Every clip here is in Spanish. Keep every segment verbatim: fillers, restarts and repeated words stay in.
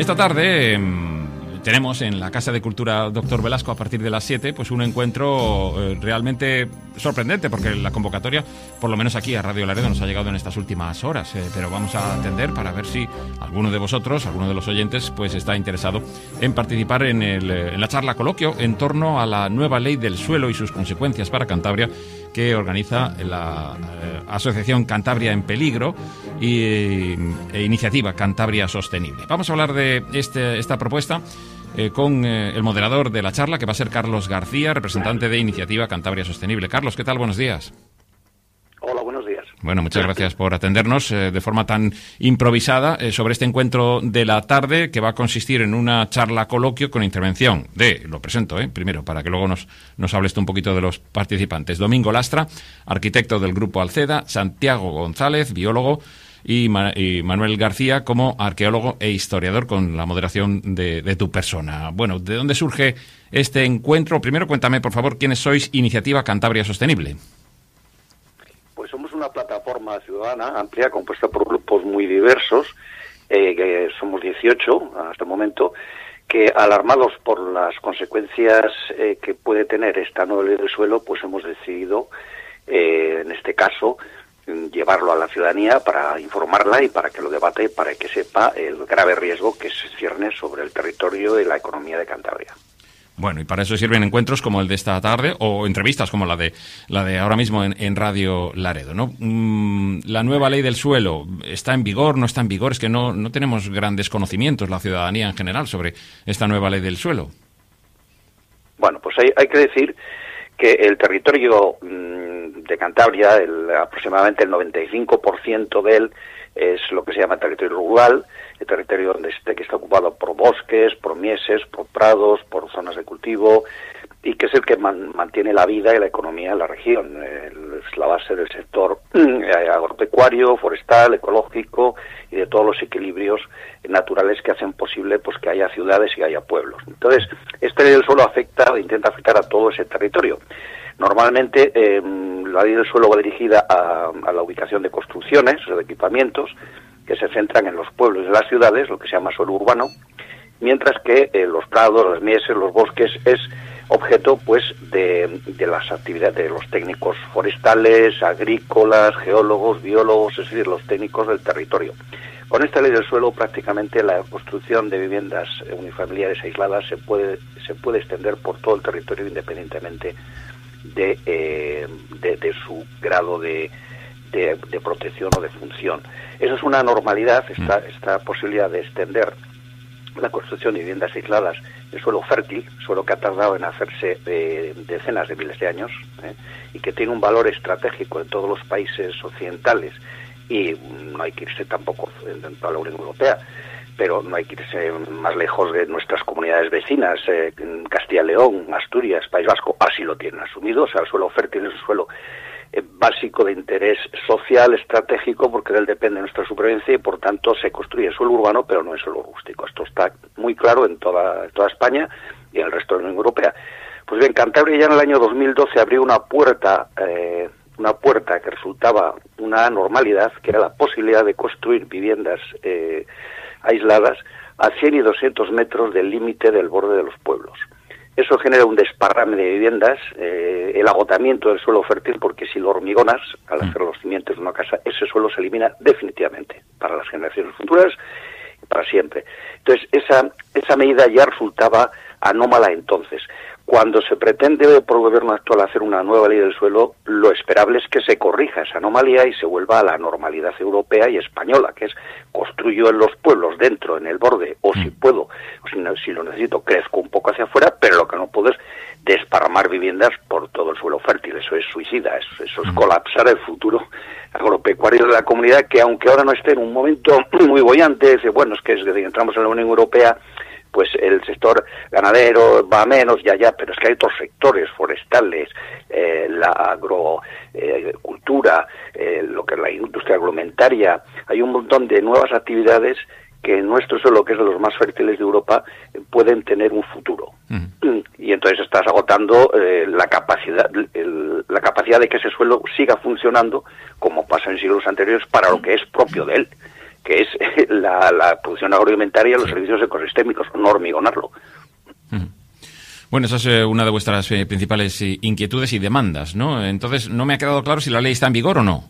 Esta tarde eh, tenemos en la Casa de Cultura Doctor Velasco a partir de las siete pues un encuentro eh, realmente sorprendente, porque la convocatoria, por lo menos aquí a Radio Laredo, nos ha llegado en estas últimas horas, eh, pero vamos a atender para ver si alguno de vosotros, alguno de los oyentes, pues está interesado en participar en, el, en la charla coloquio en torno a la nueva ley del suelo y sus consecuencias para Cantabria, que organiza la eh, Asociación Cantabria en Peligro y, e Iniciativa Cantabria Sostenible. Vamos a hablar de este, esta propuesta eh, con eh, el moderador de la charla, que va a ser Carlos García, representante de Iniciativa Cantabria Sostenible. Carlos, ¿qué tal? Buenos días. Hola, buenos días. Bueno, muchas gracias por atendernos eh, de forma tan improvisada eh, sobre este encuentro de la tarde, que va a consistir en una charla coloquio con intervención de, lo presento, eh, primero, para que luego nos, nos hables tú un poquito de los participantes. Domingo Lastra, arquitecto del Grupo Alceda; Santiago González, biólogo; y, Ma- y Manuel García, como arqueólogo e historiador, con la moderación de, de tu persona. Bueno, ¿de dónde surge este encuentro? Primero, cuéntame, por favor, quiénes sois Iniciativa Cantabria Sostenible. Pues somos una plataforma ciudadana amplia, compuesta por grupos muy diversos, eh, que somos dieciocho hasta el momento, que, alarmados por las consecuencias eh, que puede tener esta nueva ley del suelo, pues hemos decidido, eh, en este caso, llevarlo a la ciudadanía para informarla y para que lo debate, para que sepa el grave riesgo que se cierne sobre el territorio y la economía de Cantabria. Bueno, y para eso sirven encuentros como el de esta tarde, o entrevistas como la de la de ahora mismo en, en Radio Laredo, ¿no? Mm, la nueva ley del suelo, ¿está en vigor, no está en vigor? Es que no, no tenemos grandes conocimientos, la ciudadanía en general, sobre esta nueva ley del suelo. Bueno, pues hay, hay que decir que el territorio mmm, de Cantabria, el, aproximadamente el noventa y cinco por ciento de él, es lo que se llama territorio rural, el territorio donde este, que está ocupado por bosques, por mieses, por prados, por zonas de cultivo, y que es el que man, mantiene la vida y la economía en la región. El, es la base del sector eh, agropecuario, forestal, ecológico y de todos los equilibrios naturales que hacen posible pues que haya ciudades y haya pueblos. Entonces, esta ley del suelo afecta, intenta afectar a todo ese territorio. Normalmente, eh, la ley del suelo va dirigida a, a la ubicación de construcciones o de equipamientos que se centran en los pueblos y las ciudades, lo que se llama suelo urbano, mientras que eh, los prados, las mieses, los bosques es objeto pues de, de las actividades de los técnicos forestales, agrícolas, geólogos, biólogos, es decir, los técnicos del territorio. Con esta ley del suelo, prácticamente la construcción de viviendas unifamiliares aisladas se puede se puede extender por todo el territorio independientemente de, eh, de, de su grado de, de, de protección o de función. Eso es una normalidad, esta, esta posibilidad de extender la construcción de viviendas aisladas en suelo fértil, suelo que ha tardado en hacerse eh, decenas de miles de años, ¿eh? y que tiene un valor estratégico en todos los países occidentales, y no hay que irse tampoco en toda la Unión Europea, pero no hay que irse más lejos de nuestras comunidades vecinas, eh, Castilla y León, Asturias, País Vasco, así lo tienen asumido. O sea, el suelo fértil es un suelo eh, básico de interés social, estratégico, porque de él depende nuestra supervivencia y por tanto se construye en suelo urbano, pero no en suelo rústico. Esto está muy claro en toda, toda España y en el resto de la Unión Europea. Pues bien, Cantabria ya en el año dos mil doce abrió una puerta, eh, una puerta que resultaba una anormalidad, que era la posibilidad de construir viviendas eh, aisladas a cien y doscientos metros del límite del borde de los pueblos. Eso genera un desparrame de viviendas, eh, el agotamiento del suelo fértil, porque si lo hormigonas al hacer los cimientos de una casa, ese suelo se elimina definitivamente para las generaciones futuras y para siempre. Entonces, esa, esa medida ya resultaba anómala entonces. Cuando se pretende por el gobierno actual hacer una nueva ley del suelo, lo esperable es que se corrija esa anomalía y se vuelva a la normalidad europea y española, que es construyo en los pueblos dentro, en el borde, o si puedo, o si, no, si lo necesito, crezco un poco hacia afuera, pero lo que no puedo es desparramar viviendas por todo el suelo fértil. Eso es suicida, eso, eso es colapsar el futuro agropecuario de la comunidad, que aunque ahora no esté en un momento muy bollante, dice, bueno, es que desde que entramos en la Unión Europea, pues el sector ganadero va menos, ya, ya, pero es que hay otros sectores forestales, eh, la agrocultura, eh, eh, lo que es la industria agroalimentaria, hay un montón de nuevas actividades que en nuestro suelo, que es de los más fértiles de Europa, eh, pueden tener un futuro. Uh-huh. Y entonces estás agotando eh, la capacidad el, la capacidad de que ese suelo siga funcionando, como pasa en siglos anteriores, para lo que es propio de él, que es la, la producción agroalimentaria y los servicios ecosistémicos, no hormigonarlo. Uh-huh. Bueno, esa es eh, una de vuestras eh, principales eh, inquietudes y demandas, ¿no? Entonces, no me ha quedado claro si la ley está en vigor o no.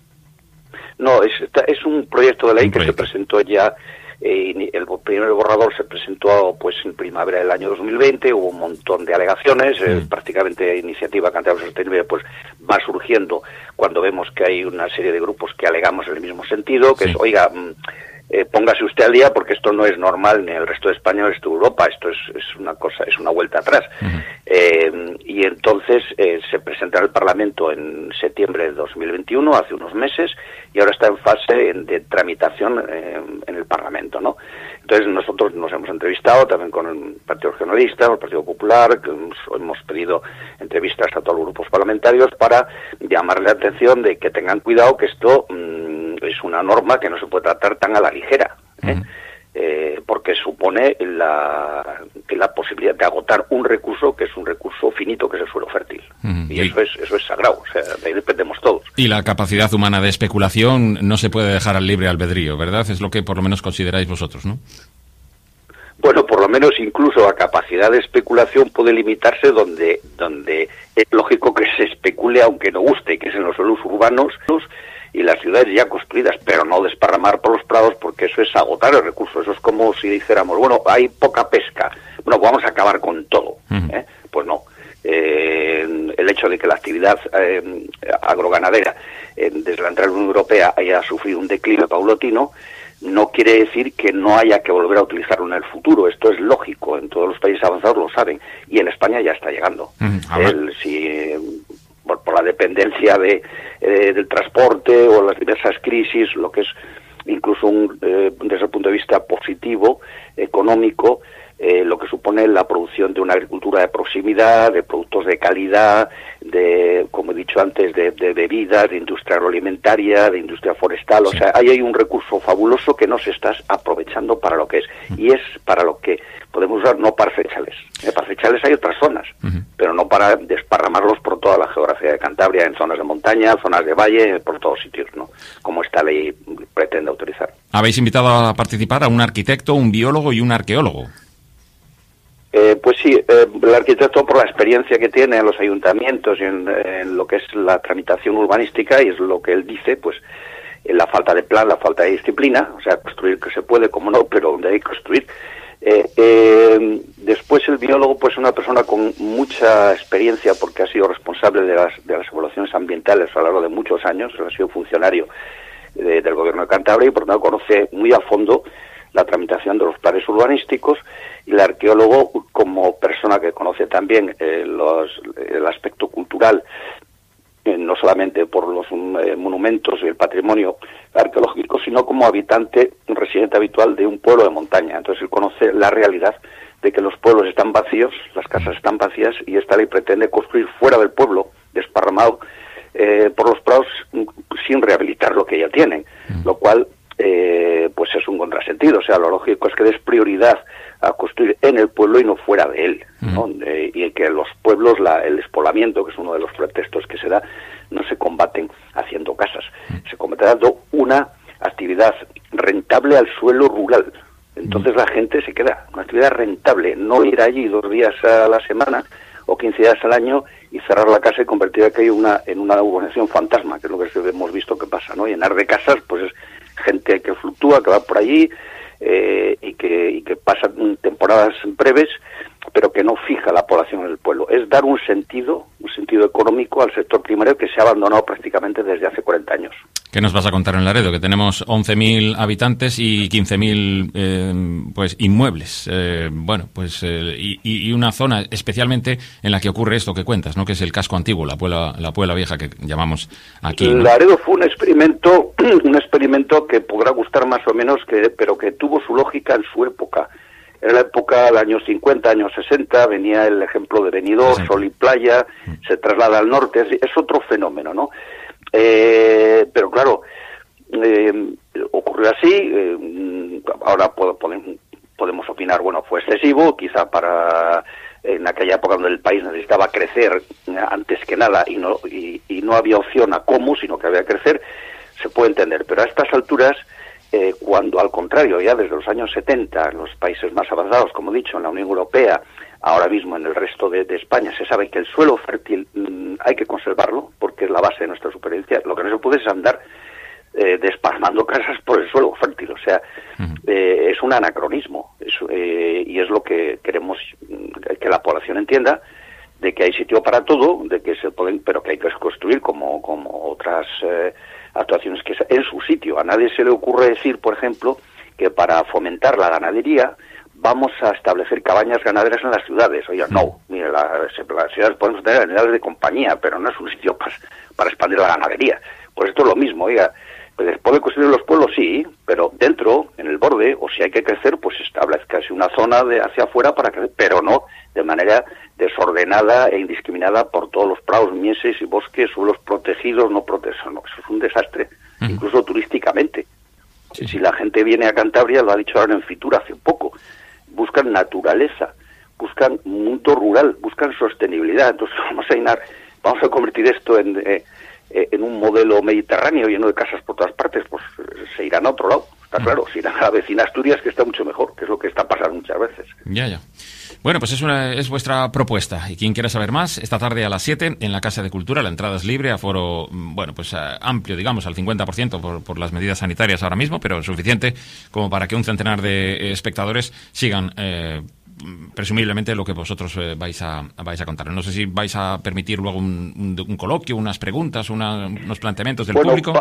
No, es, es un proyecto de ley un que proyecto. se presentó ya, eh, el primer borrador se presentó pues en primavera del año dos mil veinte, hubo un montón de alegaciones, mm. eh, prácticamente Iniciativa Cantabria Sostenible pues va surgiendo cuando vemos que hay una serie de grupos que alegamos en el mismo sentido, que sí. es, oiga, eh, póngase usted al día porque esto no es normal ni en el resto de España ni en el resto de Europa, esto es, es una cosa, es una vuelta atrás. Uh-huh. eh, y entonces eh, se presenta al Parlamento en septiembre de dos mil veintiuno, hace unos meses, y ahora está en fase de tramitación eh, en el Parlamento, ¿no? Entonces nosotros nos hemos entrevistado también con el Partido Regionalista, con el Partido Popular, que hemos, hemos pedido entrevistas a todos los grupos parlamentarios para llamarle la atención de que tengan cuidado que esto mmm, es una norma que no se puede tratar tan a la ligera, ¿eh? Uh-huh. Eh, porque supone la, la posibilidad de agotar un recurso que es un recurso finito, que es el suelo fértil. Uh-huh. Y eso es, eso es sagrado, o sea, de ahí dependemos todos. Y la capacidad humana de especulación no se puede dejar al libre albedrío, ¿verdad? Es lo que por lo menos consideráis vosotros, ¿no? Bueno, por lo menos incluso la capacidad de especulación puede limitarse donde, donde es lógico que se especule aunque no guste, que es en los suelos urbanos y las ciudades ya construidas, pero no desparramar por los prados porque eso es agotar el recurso. Eso es como si dijéramos, bueno, hay poca pesca, bueno, vamos a acabar con todo. Uh-huh. ¿eh? Pues no. Eh, el hecho de que la actividad eh, agroganadera eh, desde la entrada de la Unión Europea haya sufrido un declive paulatino no quiere decir que no haya que volver a utilizarlo en el futuro. Esto es lógico, en todos los países avanzados lo saben, y en España ya está llegando. Uh-huh. El, si eh, por, por la dependencia de eh, del transporte o las diversas crisis, lo que es incluso un, eh, desde el punto de vista positivo, económico, eh, lo que supone la producción de una agricultura de proximidad, de productos de calidad, de, como he dicho antes, de, de bebidas, de industria agroalimentaria, de industria forestal. O sí. sea, ahí hay un recurso fabuloso que no se está aprovechando para lo que es. Y es para lo que podemos usar, no para fechales. Eh, para fechales hay otras zonas, uh-huh. pero no para desparramarlos por toda la geografía de Cantabria, en zonas de montaña, zonas de valle, por todos sitios, ¿no? Como esta ley pretende autorizar. Habéis invitado a participar a un arquitecto, un biólogo y un arqueólogo. Eh, pues sí, eh, el arquitecto, por la experiencia que tiene en los ayuntamientos y en, en lo que es la tramitación urbanística, y es lo que él dice, pues en la falta de plan, la falta de disciplina, o sea, construir que se puede, como no, pero donde hay que construir. Eh, eh, después el biólogo, pues una persona con mucha experiencia, porque ha sido responsable de las, de las evaluaciones ambientales a lo largo de muchos años, ha sido funcionario de, del gobierno de Cantabria y por lo tanto conoce muy a fondo la tramitación de los planes urbanísticos, y el arqueólogo, como persona que conoce también eh, los, el aspecto cultural, eh, no solamente por los eh, monumentos y el patrimonio arqueológico, sino como habitante, residente habitual de un pueblo de montaña. Entonces él conoce la realidad de que los pueblos están vacíos, las casas están vacías, y esta ley pretende construir fuera del pueblo, desparramado eh, por los prados, sin rehabilitar lo que ya tienen, lo cual Eh, pues es un contrasentido. O sea, lo lógico es que des prioridad a construir en el pueblo y no fuera de él, ¿no? Uh-huh. Eh, y que los pueblos, la, el despoblamiento, que es uno de los pretextos que se da, no se combaten haciendo casas, uh-huh. se combate dando una actividad rentable al suelo rural. Entonces uh-huh. la gente se queda, una actividad rentable, no ir allí dos días a la semana o quince días al año y cerrar la casa y convertir aquello una, en una urbanización fantasma, que es lo que hemos visto que pasa, ¿no? Llenar de casas, pues es gente que fluctúa, que va por allí eh, y que y que pasa temporadas breves, pero que no fija la población en el pueblo. Es dar un sentido, un sentido económico al sector primario que se ha abandonado prácticamente desde hace cuarenta años. ¿Qué nos vas a contar en Laredo? Que tenemos once mil habitantes y quince mil eh, pues inmuebles. Eh, bueno, pues eh, y, y una zona especialmente en la que ocurre esto que cuentas, ¿no? Que es el casco antiguo, la Puebla, la Puebla Vieja que llamamos aquí, ¿no? Laredo fue un experimento, un experimento que podrá gustar más o menos, que pero que tuvo su lógica en su época. En la época del año cincuenta, años sesenta, venía el ejemplo de Benidorm, sí. Sol y Playa, mm. se traslada al norte, es, es otro fenómeno, ¿no? Eh, pero claro, eh, ocurrió así, eh, ahora puedo, podemos opinar, bueno, fue excesivo, quizá para en aquella época donde el país necesitaba crecer antes que nada y no, y, y no había opción a cómo, sino que había que crecer, se puede entender, pero a estas alturas eh, cuando al contrario, ya desde los años setenta, los países más avanzados, como he dicho, en la Unión Europea, ahora mismo en el resto de, de España, se sabe que el suelo fértil mmm, hay que conservarlo, porque es la base de nuestra supervivencia. Lo que no se puede es andar eh, desparramando casas por el suelo fértil, o sea, uh-huh. eh, es un anacronismo, es, eh, y es lo que queremos que la población entienda, de que hay sitio para todo, de que se pueden, pero que hay que construir como, como otras eh, actuaciones que en su sitio. A nadie se le ocurre decir, por ejemplo, que para fomentar la ganadería vamos a establecer cabañas ganaderas en las ciudades. Oiga, no, mire, la, las ciudades podemos tener unidades de compañía, pero no es un sitio para, para expandir la ganadería. Pues esto es lo mismo, oiga, pues puede construir los pueblos, sí, pero dentro, en el borde, o si hay que crecer, pues establezcase una zona de hacia afuera para crecer, pero no de manera desordenada e indiscriminada por todos los prados, mieses y bosques, suelos protegidos, no protegidos. No, eso es un desastre, uh-huh. incluso turísticamente. Sí. Si la gente viene a Cantabria, lo ha dicho ahora en Fitur hace poco, buscan naturaleza, buscan mundo rural, buscan sostenibilidad. Entonces vamos a llenar, vamos a convertir esto en, eh, en un modelo mediterráneo lleno de casas por todas partes, pues se irán a otro lado. Está claro, se irán a la vecina Asturias, que está mucho mejor, que es lo que está pasando muchas veces. Ya, ya. Bueno, pues es, una, es vuestra propuesta. Y quien quiera saber más, esta tarde a las siete en la Casa de Cultura, la entrada es libre, aforo, bueno, pues amplio, digamos, al cincuenta por ciento por, por las medidas sanitarias ahora mismo, pero suficiente como para que un centenar de espectadores sigan eh, presumiblemente lo que vosotros eh, vais a vais a contar. No sé si vais a permitir luego un, un, un coloquio, unas preguntas, una, unos planteamientos del bueno, público. Ba-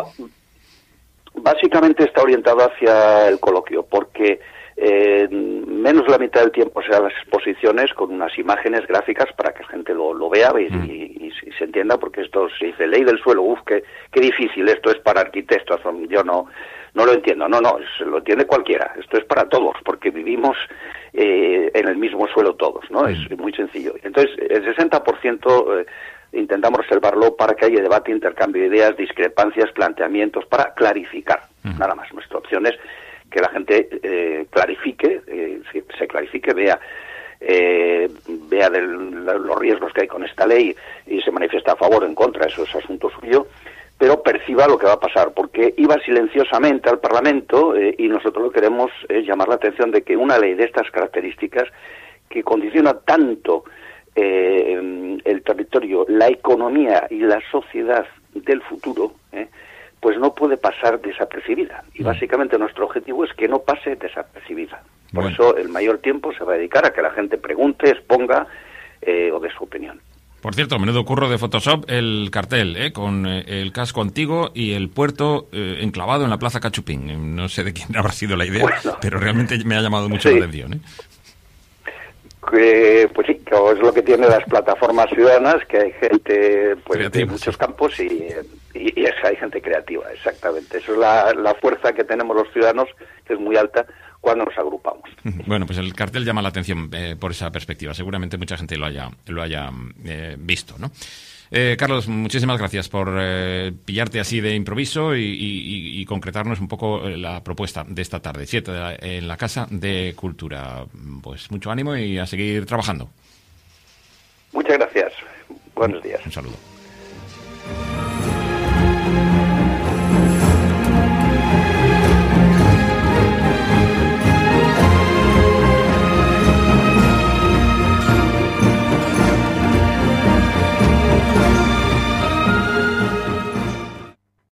básicamente está orientado hacia el coloquio, porque eh, menos de la mitad del tiempo serán las exposiciones con unas imágenes gráficas para que la gente lo, lo vea y, mm. y, y, y se entienda, porque esto se dice ley del suelo, uff, qué, qué difícil, esto es para arquitectos, yo no no lo entiendo, no, no, se lo entiende cualquiera, esto es para todos, porque vivimos eh, en el mismo suelo todos, ¿no? Mm. Es muy sencillo. Entonces, el sesenta por ciento... Eh, intentamos reservarlo para que haya debate, intercambio de ideas, discrepancias, planteamientos, para clarificar, uh-huh. nada más. Nuestra opción es que la gente eh, clarifique, eh, se, se clarifique, vea eh, vea del, los riesgos que hay con esta ley y se manifiesta a favor o en contra, eso es asunto suyo, pero perciba lo que va a pasar, porque iba silenciosamente al Parlamento eh, y nosotros lo que queremos es llamar la atención de que una ley de estas características, que condiciona tanto Eh, el territorio, la economía y la sociedad del futuro, eh, pues no puede pasar desapercibida. Y básicamente nuestro objetivo es que no pase desapercibida. Por bueno. eso el mayor tiempo se va a dedicar a que la gente pregunte, exponga eh, o dé su opinión. Por cierto, menudo curro de Photoshop el cartel, ¿eh? Con eh, el casco antiguo y el puerto eh, enclavado en la Plaza Cachupín. No sé de quién habrá sido la idea, bueno, pero realmente me ha llamado mucho sí. la atención, ¿eh? Eh, pues sí, es lo que tienen las plataformas ciudadanas, que hay gente pues creativa, de muchos sí. campos y, y, y es, hay gente creativa, exactamente. Eso es la, la fuerza que tenemos los ciudadanos, que es muy alta cuando nos agrupamos. Bueno, pues el cartel llama la atención eh, por esa perspectiva. Seguramente mucha gente lo haya, lo haya eh, visto, ¿no? Eh, Carlos, muchísimas gracias por eh, pillarte así de improviso y, y, y concretarnos un poco la propuesta de esta tarde, siete en la Casa de Cultura. Pues mucho ánimo y a seguir trabajando. Muchas gracias. Buenos días. Un saludo.